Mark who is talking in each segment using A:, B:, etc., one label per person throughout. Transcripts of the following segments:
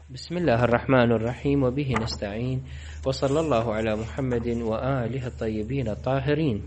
A: بسم الله الرحمن الرحيم وبه نستعين وصلى الله على محمد وآله الطيبين الطاهرين.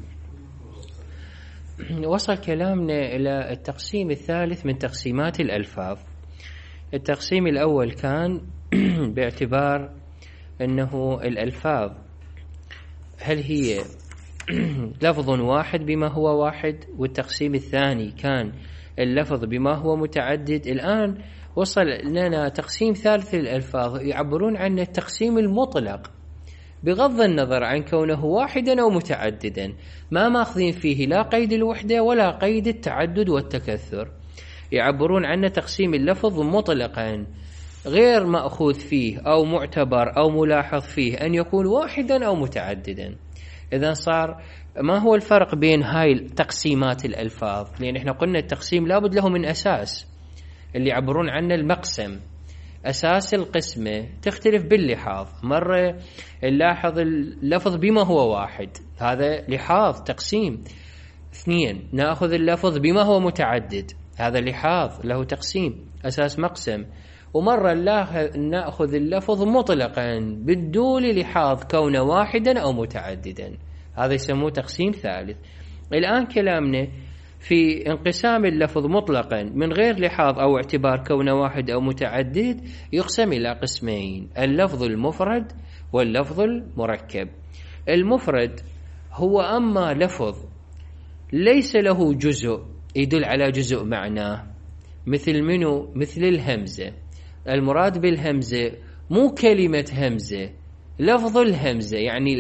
A: وصل كلامنا إلى التقسيم الثالث من تقسيمات الألفاظ. التقسيم الأول كان باعتبار أنه الألفاظ هل هي لفظ واحد بما هو واحد، والتقسيم الثاني كان اللفظ بما هو متعدد. الآن وصل لنا تقسيم ثالث للألفاظ يعبرون عن التقسيم المطلق بغض النظر عن كونه واحدا أو متعددا، ما ماخذين فيه لا قيد الوحدة ولا قيد التعدد والتكثر. يعبرون عن تقسيم اللفظ مطلقا غير مأخوذ فيه أو معتبر أو ملاحظ فيه أن يكون واحدا أو متعددا. إذن صار ما هو الفرق بين هاي تقسيمات الألفاظ؟ لأن احنا قلنا التقسيم لابد له من أساس اللي يعبرون عنه المقسم. أساس القسمة تختلف باللحاظ، مرة نلاحظ اللفظ بما هو واحد، هذا لحاظ تقسيم. اثنين، نأخذ اللفظ بما هو متعدد، هذا لحاظ له تقسيم أساس مقسم. ومرة نأخذ اللفظ مطلقا بدون لحاظ كونه واحدا أو متعددا، هذا يسموه تقسيم ثالث. الآن كلامنا في انقسام اللفظ مطلقا من غير لحاظ أو اعتبار كونه واحد أو متعدد يقسم إلى قسمين: اللفظ المفرد واللفظ المركب. المفرد هو أما لفظ ليس له جزء يدل على جزء معناه، مثل منه؟ مثل الهمزة. المراد بالهمزة مو كلمة همزة، لفظ الهمزة، يعني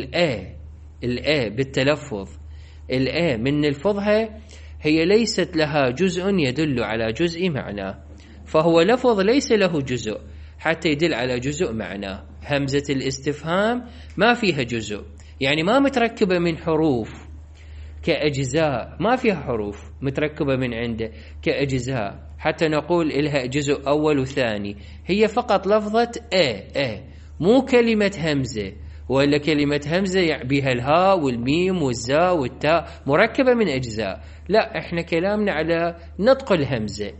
A: الآ بالتلفظ. الآ من نلفظها هي ليست لها جزء يدل على جزء معناه، فهو لفظ ليس له جزء حتى يدل على جزء معناه. همزة الاستفهام ما فيها جزء، يعني ما متركبة من حروف كأجزاء، ما فيها حروف متركبة من عنده كأجزاء حتى نقول إلها جزء أول وثاني. هي فقط لفظة مو كلمة همزة، ولا كلمة همزة بها الهاء والميم والزاء والتاء مركبة من أجزاء. لا، احنا كلامنا على نطق الهمزة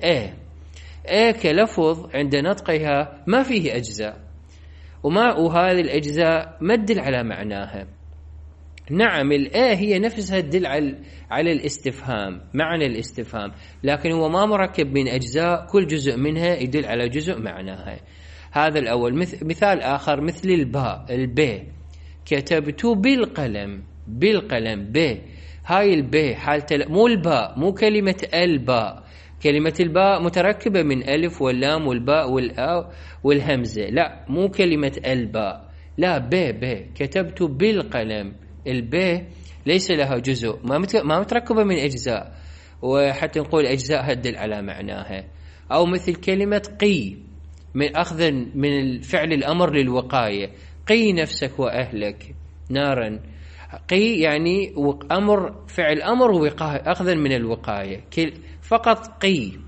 A: كلفظ عند نطقها ما فيه أجزاء، وهذه الأجزاء ما تدل على معناها. نعم، هي نفسها تدل على الاستفهام، معنى الاستفهام، لكن هو ما مركب من أجزاء كل جزء منها يدل على جزء معناها. هذا الأول. مثال آخر مثل الباء، كتبت بالقلم هاي الباء حالة مو الباء، مو كلمة الباء. كلمة الباء متركبة من ألف واللام والباء والآ والهمزة، لا مو كلمة الباء، لا باء. كتبت بالقلم، الباء ليس لها جزء، ما متركبة من أجزاء، وحتى نقول أجزاء تدل على معناها. أو مثل كلمة قي، من أخذ من فعل الأمر للوقاية، قي نفسك وأهلك نارا. قي يعني أمر، فعل أمر ووقاية، أخذا من الوقاية فقط.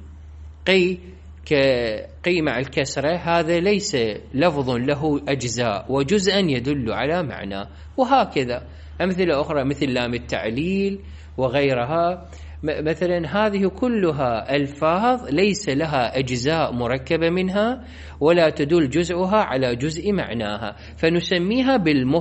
A: قي مع الكسرة، هذا ليس لفظ له أجزاء وجزءا يدل على معنى. وهكذا أمثلة أخرى مثل لام التعليل وغيرها. مثلا هذه كلها ألفاظ ليس لها أجزاء مركبة منها ولا تدل جزءها على جزء معناها، فنسميها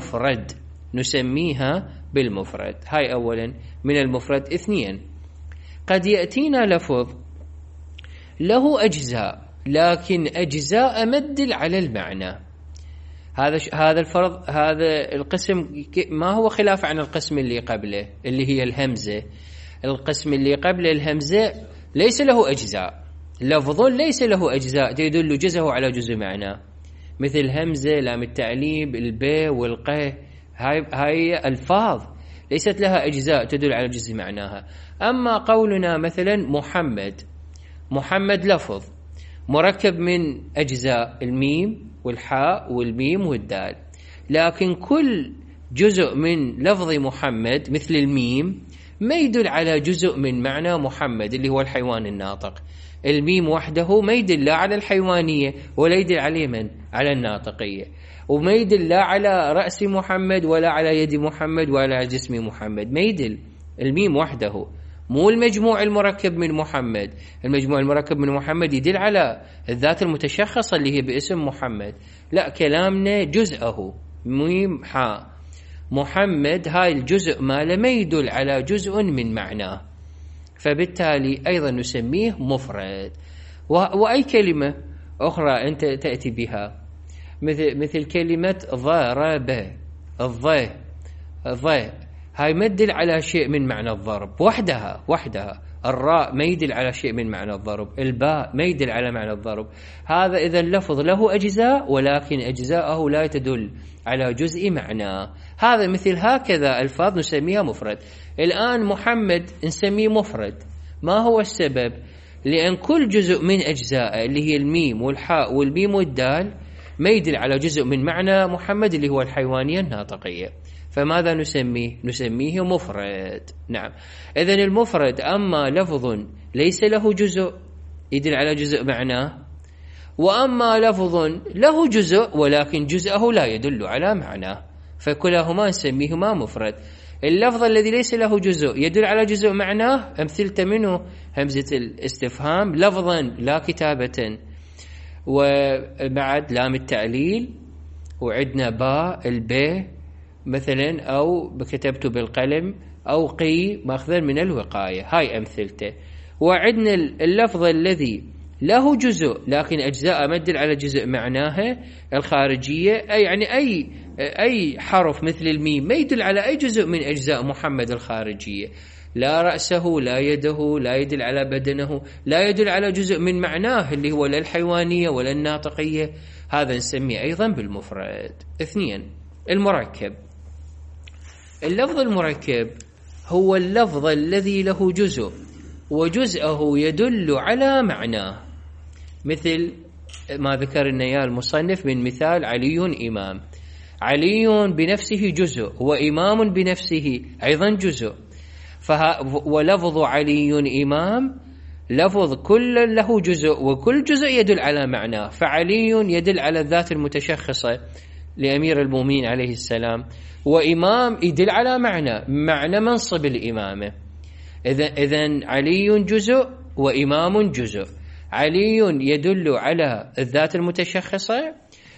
A: بالمفرد. هاي أولا من المفرد. اثنين، قد يأتينا لفظ له أجزاء لكن أجزاء ما تدل على المعنى. هذا الفرض، هذا القسم ما هو خلاف عن القسم اللي قبله اللي هي الهمزة. القسم اللي قبل الهمزة ليس له أجزاء، لفظ ليس له أجزاء تدل جزءه على جزء معناه، مثل همزة، لام التعليب، الباء والقاء. هاي ألفاظ ليست لها أجزاء تدل على جزء معناها. أما قولنا مثلا محمد لفظ مركب من أجزاء، الميم والحاء والميم والدال، لكن كل جزء من لفظ محمد مثل الميم ما يدل على جزء من معنى محمد اللي هو الحيوان الناطق. الميم وحده ما يدل لا على الحيوانية ولا يدل على على الناطقية، وما يدل لا على رأس محمد ولا على يد محمد ولا على جسم محمد، ما يدل. الميم وحده مو المجموع المركب من محمد. المجموع المركب من محمد يدل على الذات المتشخصة اللي هي باسم محمد، لا، كلامنا جزءه ميم حاء محمد، هاي الجزء ماله ما يدل على جزء من معناه، فبالتالي أيضا نسميه مفرد. وأي كلمة أخرى أنت تأتي بها مثل كلمة ضرب، الض هاي ما تدل على شيء من معنى الضرب وحدها. الراء ما يدل على شيء من معنى الضرب، الباء ما يدل على معنى الضرب. هذا إذا اللفظ له أجزاء ولكن أجزاءه لا تدل على جزء معناه. هذا مثل هكذا ألفاظ نسميها مفرد. الآن محمد نسميه مفرد، ما هو السبب؟ لأن كل جزء من أجزاء اللي هي الميم والحاء والميم والدال ما يدل على جزء من معنى محمد اللي هو الحيوانية الناطقية، فماذا نسميه مفرد. نعم، إذن المفرد أما لفظ ليس له جزء يدل على جزء معناه، وأما لفظ له جزء ولكن جزءه لا يدل على معناه، فكلاهما نسميهما مفرد. اللفظ الذي ليس له جزء يدل على جزء معناه أمثلة منه همزة الاستفهام لفظا لا كتابة، وبعد لام التعليل، وعدنا باء الباء مثلا، أو كتبت بالقلم، أو قي ماخذا من الوقاية، هاي أمثلته. وعدنا اللفظ الذي له جزء لكن أجزاء ما تدل على جزء معناها الخارجية، أي يعني أي حرف مثل الميم ما يدل على أي جزء من أجزاء محمد الخارجية، لا رأسه لا يده لا يدل على بدنه، لا يدل على جزء من معناه اللي هو لا الحيوانية ولا الناطقية، هذا نسميه أيضا بالمفرد. 2. المركب. اللفظ المركب هو اللفظ الذي له جزء وجزءه يدل على معناه، مثل ما ذكرنا يا المصنف من مثال علي إمام. علي بنفسه جزء وإمام بنفسه أيضا جزء، ولفظ علي إمام لفظ كل له جزء وكل جزء يدل على معناه، فعلي يدل على الذات المتشخصة لأمير المؤمنين عليه السلام، وإمام يدل على معنى منصب الإمامة. إذن علي جزء وإمام جزء، علي يدل على الذات المتشخصة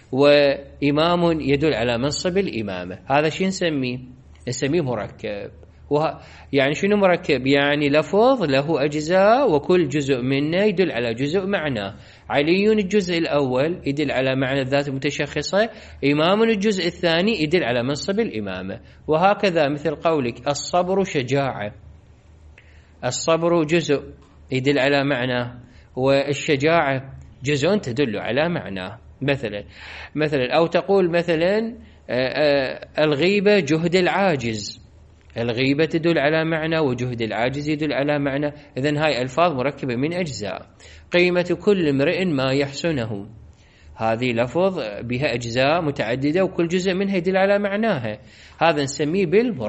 A: وإمام يدل على منصب الإمامة. هذا شو نسميه مركب. يعني شنو مركب؟ يعني لفظ له أجزاء وكل جزء منه يدل على جزء معناه. علي الجزء الأول يدل على معنى الذات المتشخصة، إمام الجزء الثاني يدل على منصب الإمامة، وهكذا مثل قولك الصبر شجاعة، الصبر جزء يدل على معناه والشجاعة جزء تدل على معناه مثلا أو تقول مثلا الغيبة جهد العاجز، الغيبة تدل على معنى وجهد العاجز يدل على معنى. إذن هاي ألفاظ مركبة من أجزاء. قيمة كل امرئ ما يحسنه، هذه لفظ بها أجزاء متعددة وكل جزء منها يدل على معناها، هذا نسميه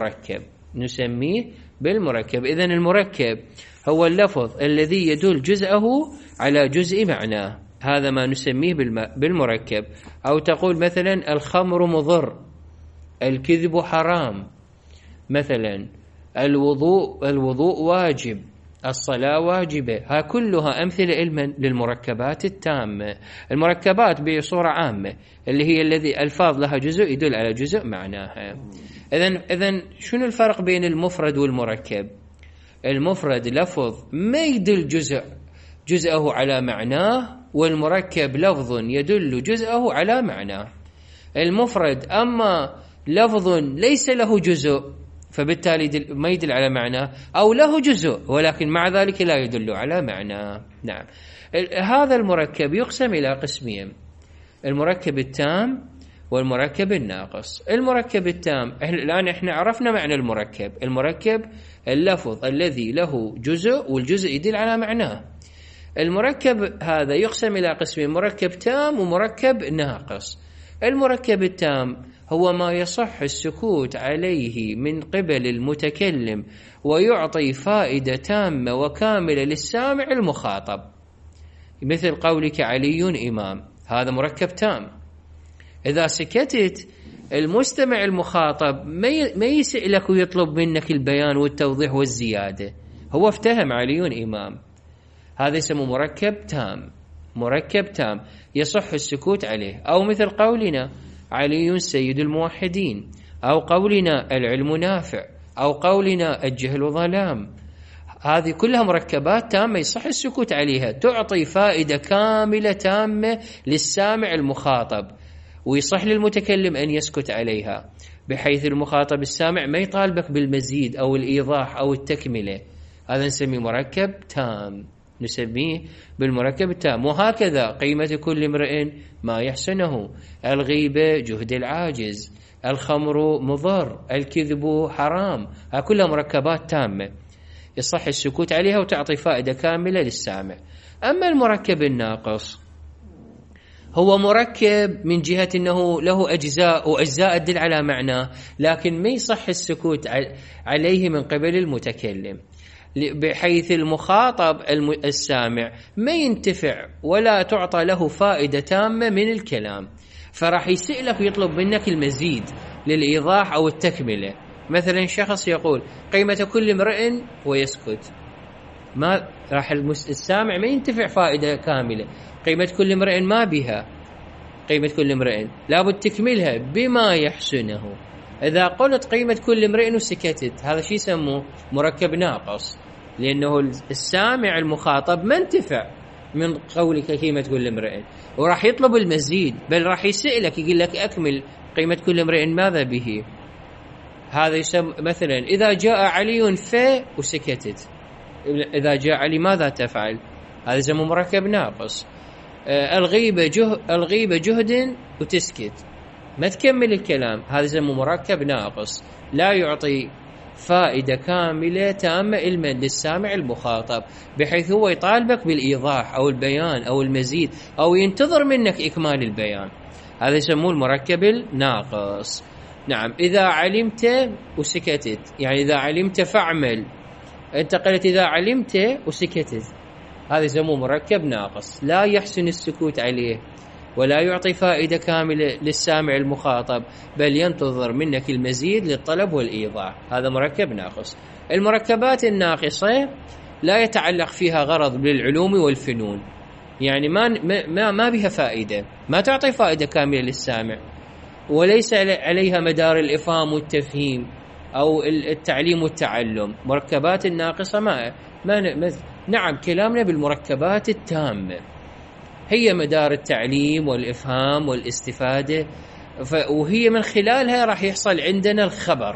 A: بالمركب. إذن المركب هو اللفظ الذي يدل جزءه على جزء معناه، هذا ما نسميه بالمركب. أو تقول مثلا الخمر مضر، الكذب حرام، مثلا الوضوء واجب، الصلاة واجبة، ها كلها أمثلة للمركبات التامة. المركبات بصورة عامة اللي هي الذي ألفاظ لها جزء يدل على جزء معناها. إذن شنو الفرق بين المفرد والمركب؟ المفرد لفظ ما يدل جزءه على معناه، والمركب لفظ يدل جزءه على معناه. المفرد أما لفظ ليس له جزء فبالتالي ما يدل على معناه، أو له جزء ولكن مع ذلك لا يدل على معناه. نعم، هذا المركب يقسم إلى قسمين: المركب التام والمركب الناقص. المركب التام الآن احنا عرفنا معنى المركب اللفظ الذي له جزء والجزء يدل على معناه. المركب هذا يقسم إلى قسمين: مركب تام ومركب ناقص. المركب التام هو ما يصح السكوت عليه من قبل المتكلم ويعطي فائدة تامة وكاملة للسامع المخاطب، مثل قولك علي إمام، هذا مركب تام. إذا سكتت المستمع المخاطب ما يسألك ويطلب منك البيان والتوضيح والزيادة، هو افتهم علي إمام، هذا يسمى مركب تام. مركب تام يصح السكوت عليه. أو مثل قولنا علي سيد الموحدين، أو قولنا العلم نافع، أو قولنا الجهل ظلام. هذه كلها مركبات تامة يصح السكوت عليها، تعطي فائدة كاملة تامة للسامع المخاطب، ويصح للمتكلم أن يسكت عليها، بحيث المخاطب السامع ما يطالبك بالمزيد أو الإيضاح أو التكملة. هذا نسميه مركب تام، نسميه بالمركب التام. وهكذا قيمة كل امرئ ما يحسنه، الغيبة جهد العاجز، الخمر مضر، الكذب حرام. ها كلها مركبات تامة يصح السكوت عليها وتعطي فائدة كاملة للسامع. أما المركب الناقص هو مركب من جهة أنه له أجزاء، وأجزاء تدل على معناه، لكن ما يصح السكوت عليه من قبل المتكلم، بحيث المخاطب السامع ما ينتفع ولا تعطى له فائدة تامة من الكلام، فراح يسألك ويطلب منك المزيد للإيضاح أو التكملة. مثلا شخص يقول قيمة كل امرئ ويسكت، ما راح السامع ما ينتفع فائدة كاملة. قيمة كل امرئ ما بها قيمة كل امرئ، لابد تكملها بما يحسنه. إذا قلت قيمة كل امرئ وسكتت، هذا شيء يسموه مركب ناقص، لأنه السامع المخاطب ما انتفع من قولك قيمة كل امرئ، وراح يطلب المزيد، بل راح يسألك يقول لك أكمل قيمة كل امرئ ماذا به. هذا يسمى مثلا إذا جاء علي وسكتت، إذا جاء علي ماذا تفعل؟ هذا يسمى مركب ناقص. الغيبة جهد وتسكت، ما تكمل الكلام، هذا يسمى مركب ناقص، لا يعطي فائدة كاملة تامة علما للسامع المخاطب، بحيث هو يطالبك بالإيضاح أو البيان أو المزيد، أو ينتظر منك إكمال البيان. هذا يسموه المركب الناقص. نعم، إذا علمت وسكتت، يعني إذا علمت فاعمل، أنت قلت إذا علمت وسكتت، هذا يسموه مركب ناقص، لا يحسن السكوت عليه ولا يعطي فائدة كاملة للسامع المخاطب، بل ينتظر منك المزيد للطلب والإيضاح. هذا مركب ناقص. المركبات الناقصة لا يتعلق فيها غرض بالعلوم والفنون، يعني ما بها فائدة، ما تعطي فائدة كاملة للسامع، وليس عليها مدار الإفهام والتفهيم أو التعليم والتعلم. مركبات الناقصة نعم، كلامنا بالمركبات التامة هي مدار التعليم والإفهام والاستفادة، وهي من خلالها راح يحصل عندنا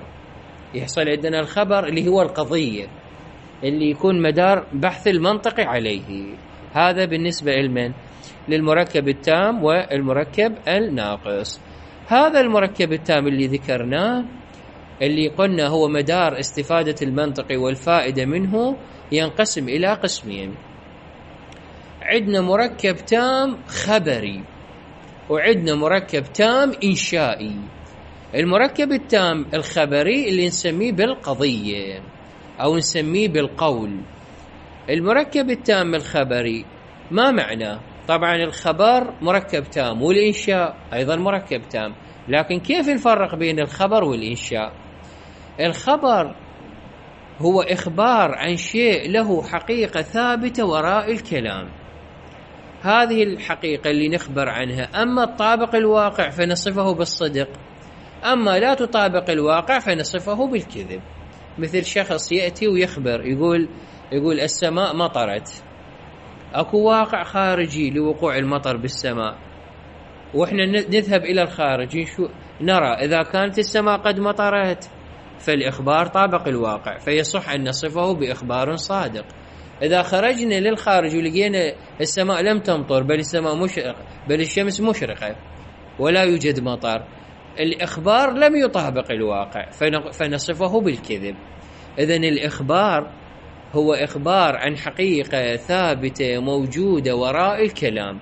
A: الخبر اللي هو القضية اللي يكون مدار بحث المنطق عليه. هذا بالنسبة للمركب التام والمركب الناقص. هذا المركب التام اللي ذكرناه، اللي قلنا هو مدار استفادة المنطق والفائدة منه، ينقسم إلى قسمين. عندنا مركب تام خبري، وعندنا مركب تام إنشائي. المركب التام الخبري اللي نسميه بالقضية أو نسميه بالقول. المركب التام الخبري ما معناه؟ طبعا الخبر مركب تام، والإنشاء أيضا مركب تام، لكن كيف نفرق بين الخبر والإنشاء؟ الخبر هو إخبار عن شيء له حقيقة ثابتة وراء الكلام، هذه الحقيقة اللي نخبر عنها، أما تطابق الواقع فنصفه بالصدق، أما لا تطابق الواقع فنصفه بالكذب. مثل شخص يأتي ويخبر يقول السماء مطرت، أكو واقع خارجي لوقوع المطر بالسماء، وإحنا نذهب إلى الخارج نرى إذا كانت السماء قد مطرت فالإخبار طابق الواقع، فيصح أن نصفه بإخبار صادق. إذا خرجنا للخارج ولقينا السماء لم تمطر، بل السماء مشرقة، بل الشمس مشرقة ولا يوجد مطر، الإخبار لم يطابق الواقع فنصفه بالكذب. إذن الإخبار هو إخبار عن حقيقة ثابتة موجودة وراء الكلام،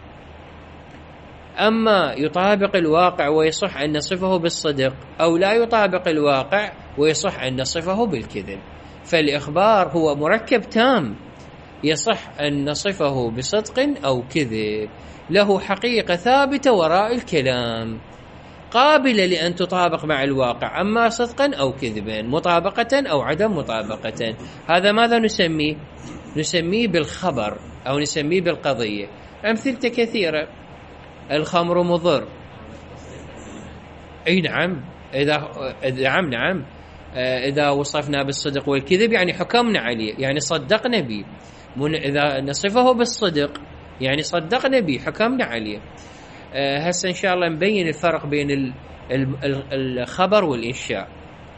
A: أما يطابق الواقع ويصح أن نصفه بالصدق، أو لا يطابق الواقع ويصح أن نصفه بالكذب. فالإخبار هو مركب تام يصح أن نصفه بصدق أو كذب، له حقيقة ثابتة وراء الكلام. قابلة لأن تطابق مع الواقع، أما صدقا أو كذبا، مطابقة أو عدم مطابقة. هذا ماذا نسميه؟ نسميه بالخبر أو نسميه بالقضية. أمثلة كثيرة. الخمر مضر، أي نعم، نعم إذا وصفنا بالصدق والكذب يعني حكمنا عليه، يعني صدقنا به. إذا نصفه بالصدق يعني صدقنا به، حكمنا عليه. هسه إن شاء الله نبين الفرق بين الخبر والإنشاء.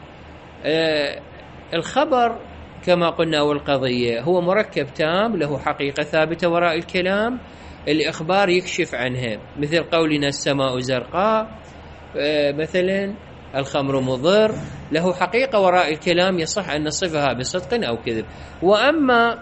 A: الخبر كما قلنا والقضية هو مركب تام له حقيقة ثابتة وراء الكلام، الإخبار يكشف عنها، مثل قولنا السماء زرقاء، مثلا الخمر مضر، له حقيقة وراء الكلام يصح أن نصفها بصدق أو كذب. وأما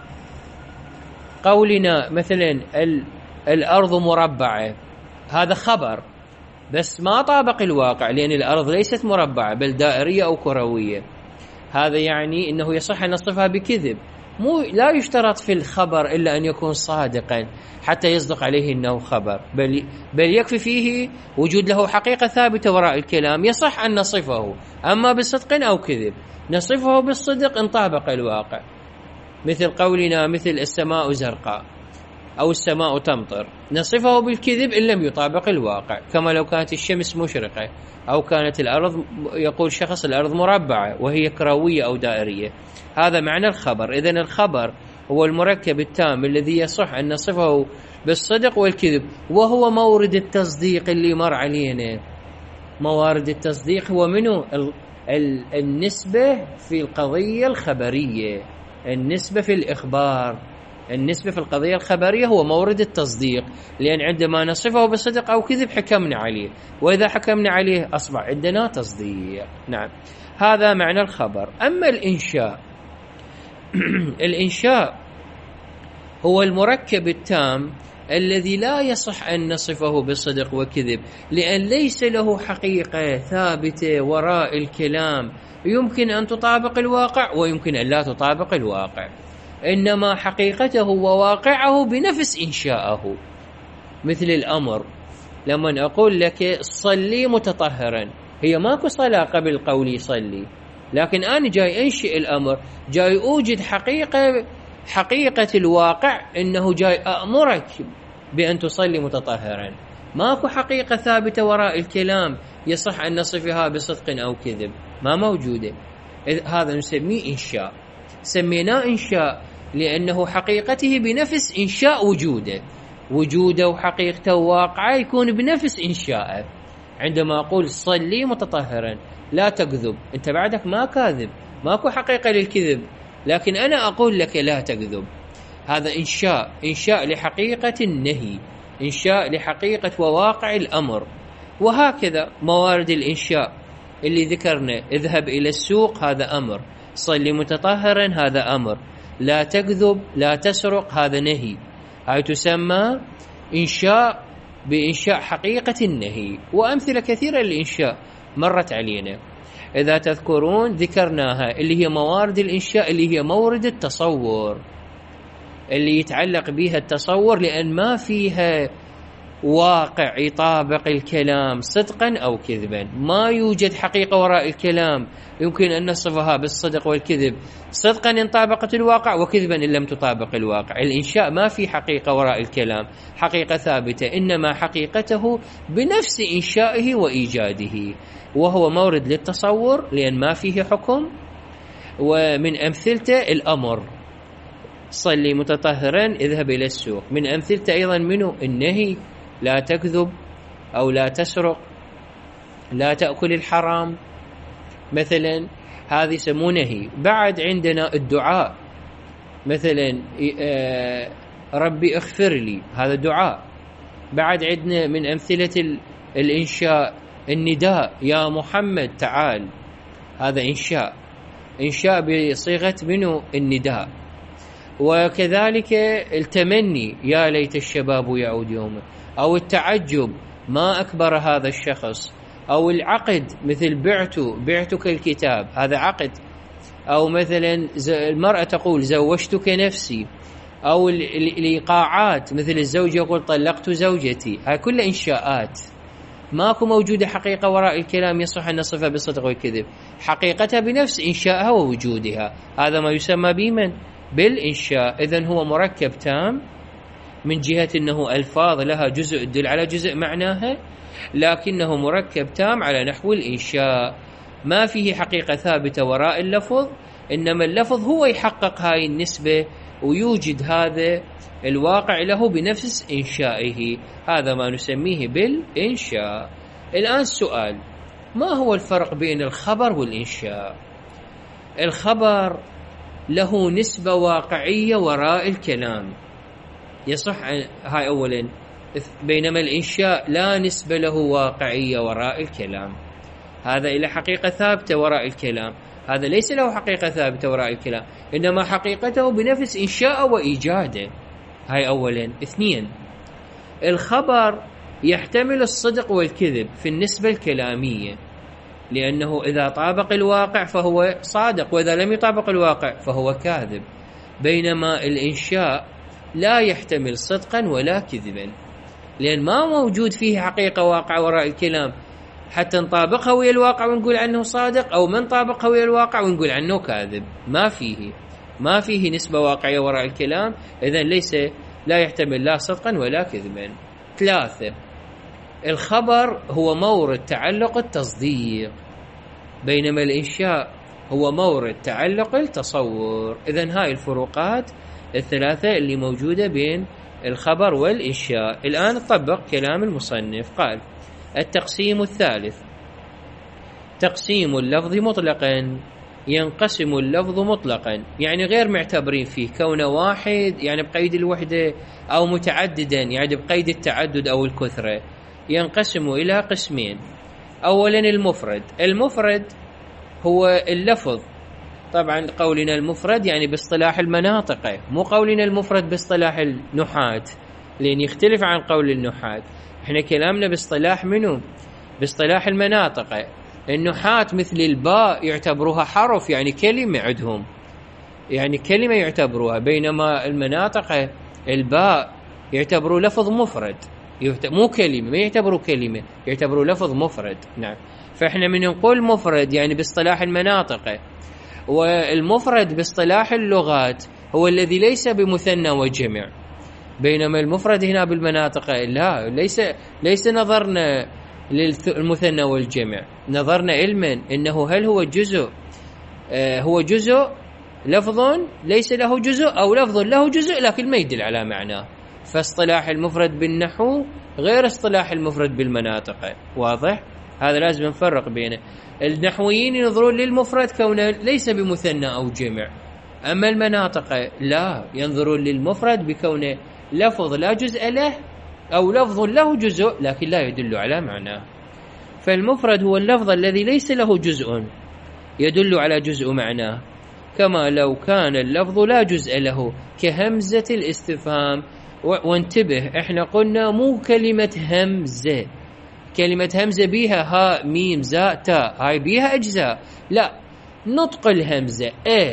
A: قولنا مثلا الأرض مربعة، هذا خبر بس ما طابق الواقع، لأن الأرض ليست مربعة بل دائرية أو كروية. هذا يعني أنه يصح أن نصفها بكذب. لا يشترط في الخبر إلا أن يكون صادقا حتى يصدق عليه أنه خبر، بل يكفي فيه وجود له حقيقة ثابتة وراء الكلام يصح أن نصفه، أما بصدق أو كذب نصفه بالصدق إن طابق الواقع، مثل قولنا مثل السماء زرقاء أو السماء تمطر، نصفه بالكذب إن لم يطابق الواقع، كما لو كانت الشمس مشرقة أو كانت الأرض، يقول شخص الأرض مربعة وهي كروية أو دائرية. هذا معنى الخبر. إذن الخبر هو المركب التام الذي يصح أن نصفه بالصدق والكذب، وهو مورد التصديق اللي مر علينا. موارد التصديق هو منه النسبة في القضية الخبرية، النسبة في الإخبار، النسبة في القضية الخبرية هو مورد التصديق، لأن عندما نصفه بالصدق أو كذب حكمنا عليه، وإذا حكمنا عليه أصبح عندنا تصديق. نعم، هذا معنى الخبر. أما الإنشاء، الإنشاء هو المركب التام الذي لا يصح أن نصفه بالصدق وكذب، لأن ليس له حقيقة ثابتة وراء الكلام يمكن أن تطابق الواقع ويمكن أن لا تطابق الواقع، إنما حقيقته وواقعه بنفس إنشاءه. مثل الأمر، لما أقول لك صلي متطهرا، هي ماكو صلاة قبل قولي صلي، لكن أنا جاي أنشئ الأمر، جاي أوجد حقيقة الواقع أنه جاي أأمرك بأن تصلي متطهرا. ماكو حقيقة ثابتة وراء الكلام يصح أن نصفها بصدق أو كذب، ما موجودة. هذا نسميه إنشاء. سميناه إنشاء لأنه حقيقته بنفس إنشاء وجوده وحقيقته وواقعه يكون بنفس إنشاءه. عندما أقول صلي متطهرا لا تكذب، أنت بعدك ما كاذب، ماكو حقيقة للكذب، لكن أنا أقول لك لا تكذب. هذا إنشاء لحقيقة النهي، إنشاء لحقيقة وواقع الأمر. وهكذا موارد الإنشاء اللي ذكرنا، اذهب إلى السوق هذا أمر، صلي متطهرا هذا أمر، لا تكذب لا تسرق هذا نهي. هاي تسمى إنشاء بإنشاء حقيقة النهي. وأمثلة كثيرة للإنشاء مرت علينا، إذا تذكرون ذكرناها، اللي هي موارد الإنشاء، اللي هي مورد التصور، اللي يتعلق بها التصور، لأن ما فيها واقع يطابق الكلام صدقا أو كذبا، ما يوجد حقيقة وراء الكلام يمكن أن نصفها بالصدق والكذب، صدقا إن طابقت الواقع وكذبا إن لم تطابق الواقع. الإنشاء ما في حقيقة وراء الكلام، حقيقة ثابتة، إنما حقيقته بنفس إنشائه وإيجاده، وهو مورد للتصور لأن ما فيه حكم. ومن أمثلته الأمر، صلي متطهرا اذهب إلى السوق. من أمثلته أيضا منه النهي، لا تكذب أو لا تسرق، لا تأكل الحرام مثلا، هذه يسمونه نهي. بعد عندنا الدعاء، مثلا ربي اغفر لي، هذا دعاء. بعد عندنا من أمثلة الإنشاء النداء، يا محمد تعال، هذا إنشاء بصيغة منه النداء. وكذلك التمني، يا ليت الشباب يعود يومه، أو التعجب، ما أكبر هذا الشخص، أو العقد مثل بعتك الكتاب، هذا عقد. أو مثلا المرأة تقول زوجتك نفسي، أو الإيقاعات مثل الزوج يقول طلقت زوجتي، هاي كلها إنشاءات. ماكو موجودة حقيقة وراء الكلام يصح أن نصفها بالصدق والكذب، حقيقتها بنفس إنشائها ووجودها. هذا ما يسمى بمن؟ بالإنشاء. إذن هو مركب تام من جهة أنه ألفاظ لها جزء تدل على جزء معناها، لكنه مركب تام على نحو الإنشاء، ما فيه حقيقة ثابتة وراء اللفظ، إنما اللفظ هو يحقق هاي النسبة ويوجد هذا الواقع له بنفس إنشائه. هذا ما نسميه بالإنشاء. الآن السؤال: ما هو الفرق بين الخبر والإنشاء؟ الخبر له نسبة واقعية وراء الكلام، يصح هاي أولا، بينما الإنشاء لا نسبة له واقعية وراء الكلام. هذا إلى حقيقة ثابتة وراء الكلام، هذا ليس له حقيقة ثابتة وراء الكلام، إنما حقيقته بنفس إنشاءه وإيجاده. هاي أولا. اثنين: الخبر يحتمل الصدق والكذب في النسبة الكلامية، لأنه إذا طابق الواقع فهو صادق، وإذا لم يطابق الواقع فهو كاذب، بينما الإنشاء لا يحتمل صدقا ولا كذبا، لأن ما موجود فيه حقيقة واقع وراء الكلام حتى نطابقها ويا الواقع ونقول عنه صادق، أو من طابقها ويا الواقع ونقول عنه كاذب. ما فيه نسبة واقعية وراء الكلام، إذن لا يحتمل لا صدقا ولا كذبا. ثلاثة: الخبر هو مورد تعلق التصديق، بينما الإنشاء هو مورد تعلق التصور. إذن هاي الفروقات الثلاثة اللي موجودة بين الخبر والإنشاء. الآن نطبق كلام المصنف. قال: التقسيم الثالث: تقسيم اللفظ مطلقا. ينقسم اللفظ مطلقا يعني غير معتبرين فيه كونه واحد يعني بقيد الوحدة، أو متعددا يعني بقيد التعدد أو الكثرة. ينقسم إلى قسمين: أولا المفرد هو اللفظ، طبعا قولنا المفرد يعني باصطلاح المناطق، مو قولنا المفرد باصطلاح النحاة، لأن يختلف عن قول النحاة. احنا كلامنا باصطلاح منه؟ باصطلاح المناطق. النحاة مثل الباء يعتبروها حرف يعني كلمة عندهم، يعني كلمة يعتبروها، بينما المناطق الباء يعتبروا لفظ مفرد، مو كلمة، ما يعتبروا كلمة، يعتبروا لفظ مفرد. نعم. فإحنا من نقول مفرد يعني باصطلاح المناطق، والمفرد باصطلاح اللغات هو الذي ليس بمثنى وجمع، بينما المفرد هنا بالمناطق لا، ليس نظرنا للمثنى والجمع، نظرنا علما إنه هل هو جزء، هو جزء لفظ ليس له جزء، أو لفظ له جزء لكن ما يدل على معناه. فاصطلاح المفرد بالنحو غير اصطلاح المفرد بالمناطق. واضح؟ هذا لازم نفرق بينه. النحويين ينظرون للمفرد كونه ليس بمثنى أو جمع، أما المناطق لا، ينظرون للمفرد بكونه لفظ لا جزء له، أو لفظ له جزء لكن لا يدل على معناه. فالمفرد هو اللفظ الذي ليس له جزء يدل على جزء معناه، كما لو كان اللفظ لا جزء له كهمزة الاستفهام. وانتبه، احنا قلنا مو كلمة همزة، كلمة همزة بيها هاء ميم زاء تاء، هاي بيها أجزاء، لا، نطق الهمزة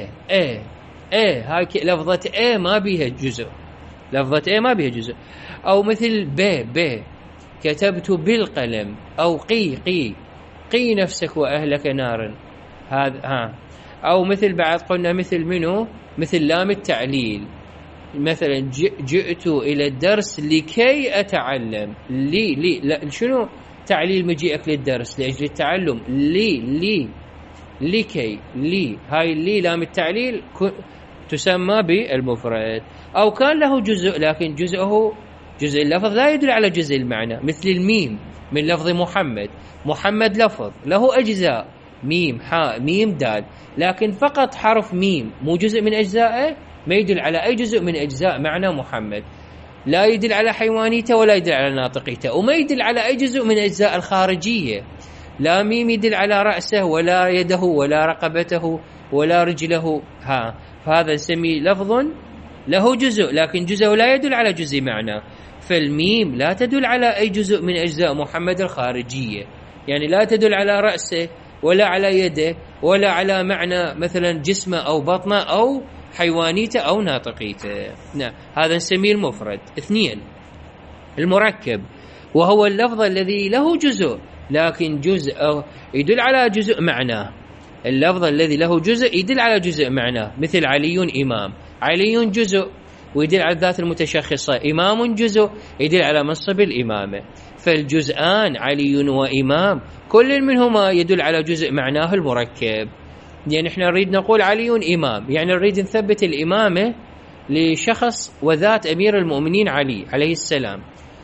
A: هاي لفظة ما بيها جزء، لفظة ما بيها جزء. أو مثل ب كتبت بالقلم، أو قي نفسك وأهلك نارا، هذا أو مثل بعد قلنا مثل منه، مثل لام التعليل، مثلا جئت إلى الدرس لكي أتعلم. لا، شنو تعليل مجيئك للدرس؟ لأجل التعلم. لكي هاي لام التعليل تسمى بالمفرد. أو كان له جزء لكن جزء اللفظ لا يدل على جزء المعنى، مثل الميم من لفظ محمد لفظ له أجزاء، ميم حاء ميم دال، لكن فقط حرف ميم مو جزء من أجزائه، ما يدل على أي جزء من أجزاء معنى محمد، لا يدل على حيوانيته ولا يدل على ناطقيته، وما يدل على أي جزء من أجزاء الخارجية. لا ميم يدل على رأسه ولا يده ولا رقبته ولا رجله، فهذا نسميه لفظ له جزء لكن جزءه لا يدل على جزء معنى. فالميم لا تدل على أي جزء من أجزاء محمد الخارجية، يعني لا تدل على رأسه ولا على يده ولا على معنى مثلا جسمه أو بطنه أو حيوانيته أو ناطقيته. هذا نسميه المفرد. 2. المركب وهو اللفظ الذي له جزء لكن جزء يدل على جزء معناه. اللفظ الذي له جزء يدل على جزء معناه، مثل علي إمام، علي جزء ويدل على الذات المتشخصة، إمام جزء يدل على منصب الإمامة. فالجزءان علي وإمام كل منهما يدل على جزء معناه المركب. يعني احنا نريد نقول علي إمام، يعني نريد نثبت الإمامة لشخص وذات أمير المؤمنين علي عليه السلام.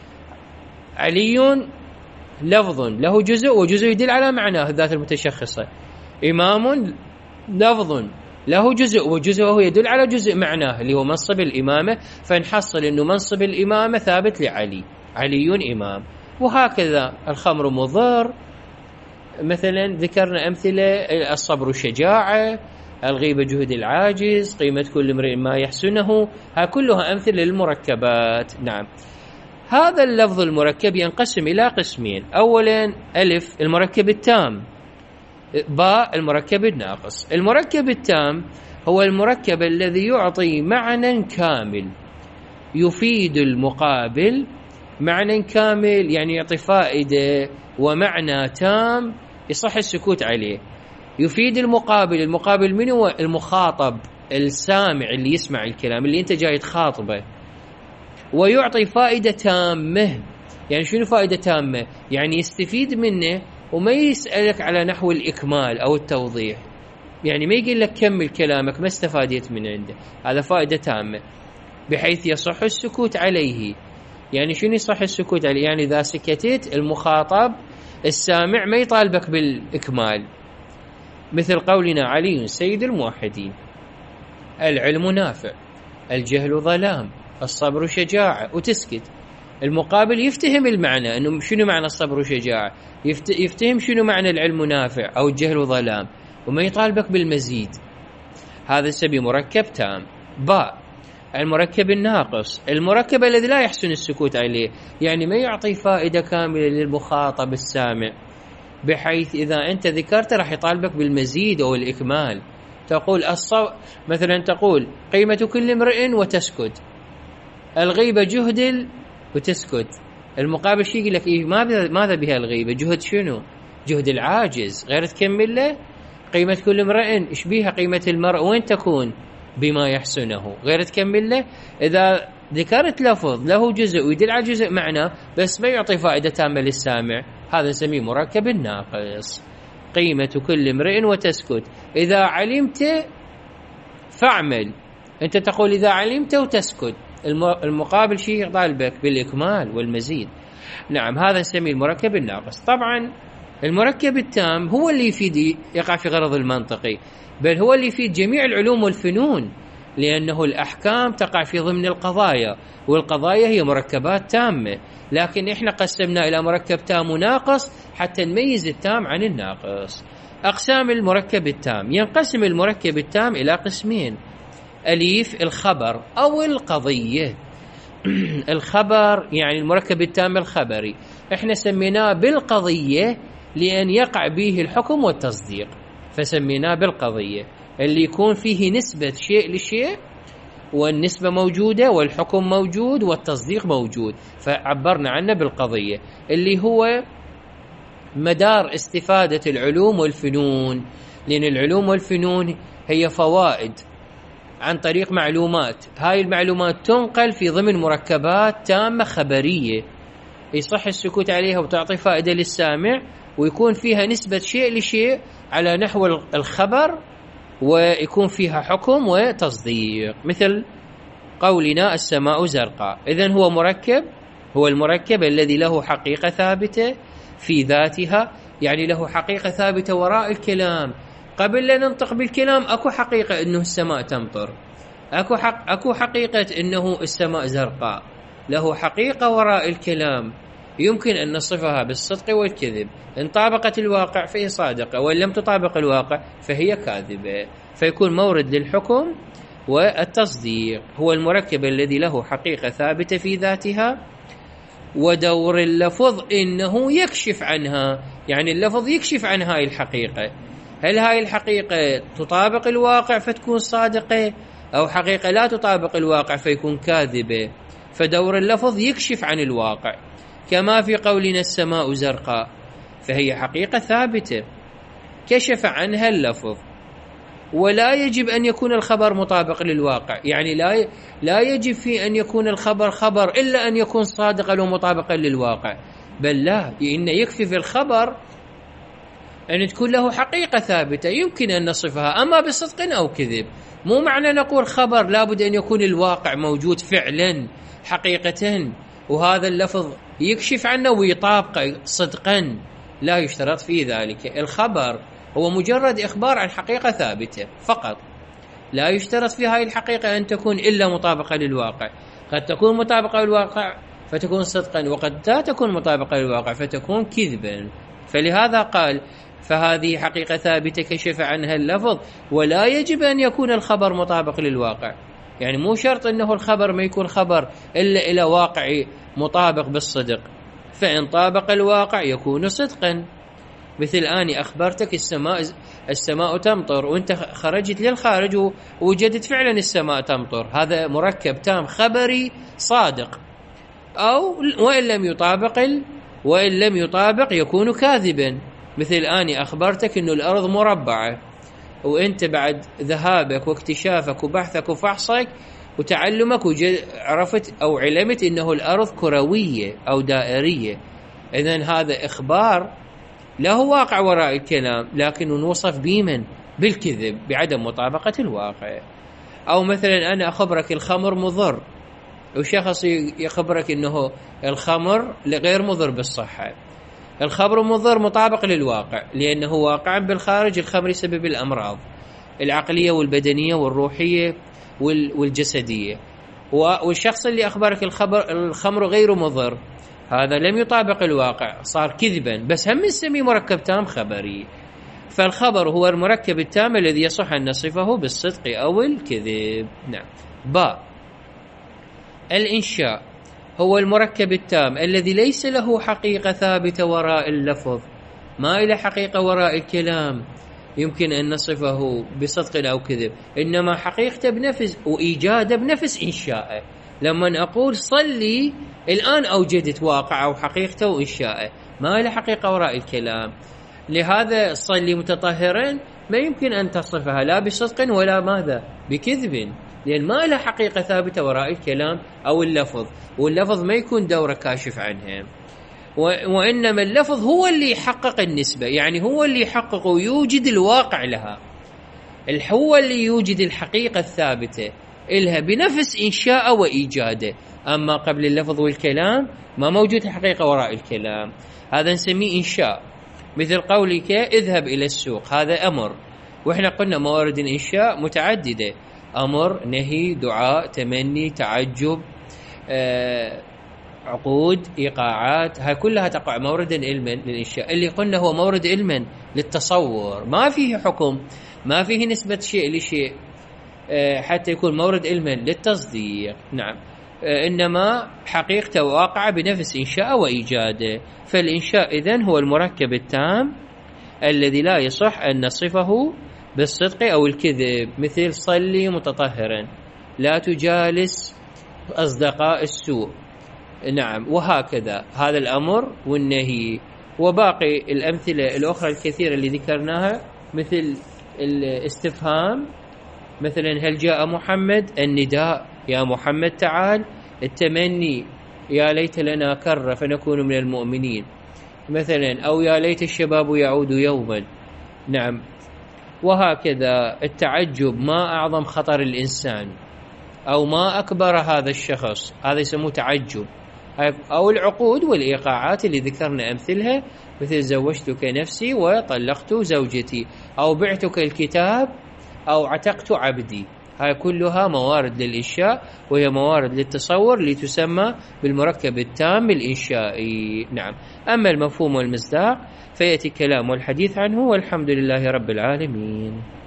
A: علي لفظ له جزء وجزء يدل على معناه الذات المتشخصة، إمام لفظ له جزء وجزءه يدل على جزء معناه اللي هو منصب الإمامة، فنحصل أنه منصب الإمامة ثابت لعلي، علي إمام. وهكذا الخمر مضر، مثلا ذكرنا أمثلة، الصبر شجاعة، الغيبة جهد العاجز، قيمة كل امرئ ما يحسنه، ها كلها أمثلة للمركبات. نعم، هذا اللفظ المركب ينقسم إلى قسمين: أولا ألف المركب التام، باء المركب الناقص. المركب التام هو المركب الذي يعطي معنى كامل يفيد المقابل، معنى كامل يعني يعطي فائدة ومعنى تام يصح السكوت عليه، يفيد المقابل. المقابل من هو؟ المخاطب، السامع اللي يسمع الكلام اللي انت جاي تخاطبه، ويعطي فائدة تامة. يعني شنو فائدة تامة؟ يعني يستفيد منه وما يسألك على نحو الإكمال أو التوضيح، يعني ما يقول لك كمل كلامك ما استفادت من عنده، هذا فائدة تامة بحيث يصح السكوت عليه. يعني شنو يصح السكوت عليه؟ يعني إذا سكتت المخاطب السامع ما يطالبك بالإكمال، مثل قولنا علي سيد الموحدين، العلم نافع، الجهل ظلام، الصبر شجاعة، وتسكت. المقابل يفتهم المعنى، أنه شنو معنى الصبر وشجاعة، يفتهم شنو معنى العلم نافع أو الجهل ظلام، وما يطالبك بالمزيد. هذا سبي مركب تام. باء المركب الناقص، المركب الذي لا يحسن السكوت عليه، يعني ما يعطي فائدة كاملة للمخاطب السامع، بحيث إذا أنت ذكرت راح يطالبك بالمزيد أو الإكمال. تقول مثلا تقول قيمة كل امرئ وتسكت، الغيبة جهد وتسكت. المقابل شيء يقول لك إيه ماذا بها الغيبة؟ جهد شنو؟ جهد العاجز، غير تكمل له. قيمة كل امرئ إيش بيها؟ قيمة المرء وين تكون؟ بما يحسنه، غير تكمل له. إذا ذكرت لفظ له جزء ويدل على جزء معنى بس ما يعطي فائدة تامة للسامع، هذا نسميه مركب الناقص. قيمة كل امرئ وتسكت، إذا علمت فاعمل، أنت تقول إذا علمت وتسكت، المقابل شيء يطالبك بالإكمال والمزيد. نعم، هذا نسميه المركب الناقص. طبعا المركب التام هو اللي يفيد، يقع في غرض المنطقي، بل هو اللي يفيد جميع العلوم والفنون، لأنه الأحكام تقع في ضمن القضايا، والقضايا هي مركبات تامة، لكن إحنا قسمنا إلى مركب تام وناقص حتى نميز التام عن الناقص. أقسام المركب التام: ينقسم المركب التام إلى قسمين: أليف الخبر أو القضية. الخبر يعني المركب التام الخبري، إحنا سميناه بالقضية لأن يقع به الحكم والتصديق، فسميناه بالقضية، اللي يكون فيه نسبة شيء لشيء، والنسبة موجودة والحكم موجود والتصديق موجود، فعبرنا عنه بالقضية، اللي هو مدار استفادة العلوم والفنون. لأن العلوم والفنون هي فوائد عن طريق معلومات، هاي المعلومات تنقل في ضمن مركبات تامة خبرية يصح السكوت عليها وتعطي فائدة للسامع، ويكون فيها نسبة شيء لشيء على نحو الخبر، ويكون فيها حكم وتصديق، مثل قولنا السماء زرقاء. إذن هو مركب، هو المركب الذي له حقيقة ثابتة في ذاتها، يعني له حقيقة ثابتة وراء الكلام. قبل لا ننطق بالكلام أكو حقيقة إنه السماء تمطر، أكو حقيقة إنه السماء زرقاء، له حقيقة وراء الكلام يمكن أن نصفها بالصدق والكذب. إن طابقت الواقع فهي صادقة، وإن لم تطابق الواقع فهي كاذبة، فيكون مورد للحكم والتصديق. هو المركب الذي له حقيقة ثابتة في ذاتها، ودور اللفظ إنه يكشف عنها، يعني اللفظ يكشف عن هاي الحقيقة، هل هاي الحقيقة تطابق الواقع فتكون صادقة، أو حقيقة لا تطابق الواقع فيكون كاذبة. فدور اللفظ يكشف عن الواقع، كما في قولنا السماء زرقاء، فهي حقيقة ثابتة كشف عنها اللفظ، ولا يجب أن يكون الخبر مطابق للواقع. يعني لا يجب في أن يكون الخبر خبر إلا أن يكون صادقا ومطابقا للواقع، بل لا، إن يكفي في الخبر أن تكون له حقيقة ثابتة يمكن أن نصفها، أما بصدق أو كذب. مو معنى نقول خبر لابد أن يكون الواقع موجود فعلا حقيقة وهذا اللفظ يكشف عنه ويطابق صدقا، لا يشترط في ذلك. الخبر هو مجرد إخبار عن حقيقة ثابتة فقط، لا يشترط في هذه الحقيقة أن تكون إلا مطابقة للواقع. قد تكون مطابقة للواقع فتكون صدقا، وقد لا تكون مطابقة للواقع فتكون كذبا. فلهذا قال فهذه حقيقة ثابتة كشف عنها اللفظ، ولا يجب أن يكون الخبر مطابق للواقع. يعني مو شرط أنه الخبر ما يكون خبر إلا إلى واقع مطابق بالصدق، فإن طابق الواقع يكون صدقا. مثل أني أخبرتك السماء تمطر، وأنت خرجت للخارج ووجدت فعلا السماء تمطر، هذا مركب تام خبري صادق. أو وإن لم يطابق يكون كاذبا. مثل أني أخبرتك أن الأرض مربعة، وأنت بعد ذهابك واكتشافك وبحثك وفحصك وتعلمك عرفت أو علمت أنه الأرض كروية أو دائرية. إذن هذا إخبار لا هو واقع وراء الكلام، لكن نوصف بمن؟ بالكذب، بعدم مطابقة الواقع. أو مثلا أنا أخبرك الخمر مضر، وشخص يخبرك أنه الخمر غير مضر بالصحة. الخمر مضر مطابق للواقع، لأنه واقع بالخارج الخمر يسبب الأمراض العقلية والبدنية والروحية والجسدية. والشخص اللي أخبرك الخمر غير مضر، هذا لم يطابق الواقع، صار كذبا، بس هم نسميه مركب تام خبري. فالخبر هو المركب التام الذي يصح أن نصفه بالصدق أو الكذب. نعم. الإنشاء هو المركب التام الذي ليس له حقيقة ثابتة وراء اللفظ، ما إلى حقيقة وراء الكلام يمكن أن نصفه بصدق أو كذب، إنما حقيقته بنفس وإيجاده بنفس إنشائه. لما أقول صلي الآن أوجدت واقع أو حقيقته وإنشائه، ما إلى حقيقة وراء الكلام. لهذا صلي متطهرا ما يمكن أن تصفها لا بصدق ولا ماذا بكذب، لأن ما له حقيقة ثابتة وراء الكلام أو اللفظ، واللفظ ما يكون دوره كاشف عنها. وإنما اللفظ هو اللي يحقق النسبة، يعني هو اللي يحقق ويوجد الواقع لها، هو اللي يوجد الحقيقة الثابتة إلها بنفس إنشاء وإيجاده. أما قبل اللفظ والكلام ما موجود حقيقة وراء الكلام، هذا نسميه إنشاء. مثل قولك اذهب إلى السوق، هذا أمر، وإحنا قلنا موارد الإنشاء متعددة، أمر، نهي، دعاء، تمني، تعجب، عقود، إيقاعات، هاي كلها تقع موردا علما للإنشاء. اللي قلنا هو مورد علما للتصور، ما فيه حكم، ما فيه نسبة شيء لشيء، حتى يكون مورد علما للتصديق. نعم. إنما حقيقته واقعة بنفس إنشاء وإيجاده. فالإنشاء إذن هو المركب التام الذي لا يصح أن نصفه بالصدق أو الكذب. مثل صلي متطهرا، لا تجالس أصدقاء السوء. نعم. وهكذا هذا الأمر والنهي. وباقي الأمثلة الأخرى الكثيرة اللي ذكرناها، مثل الاستفهام، مثلا هل جاء محمد، النداء يا محمد تعال، التمني يا ليت لنا كرة فنكون من المؤمنين مثلا، أو يا ليت الشباب يعود يوما. نعم. وهكذا التعجب، ما أعظم خطر الإنسان، أو ما أكبر هذا الشخص، هذا يسموه تعجب. أو العقود والإيقاعات اللي ذكرنا أمثلها، مثل زوجتك نفسي وطلقت زوجتي، أو بعتك الكتاب، أو عتقت عبدي. هاي كلها موارد للإنشاء، وهي موارد للتصور لتسمى بالمركب التام الإنشائي. نعم. أما المفهوم والمصداق فيأتي الكلام والحديث عنه، والحمد لله رب العالمين.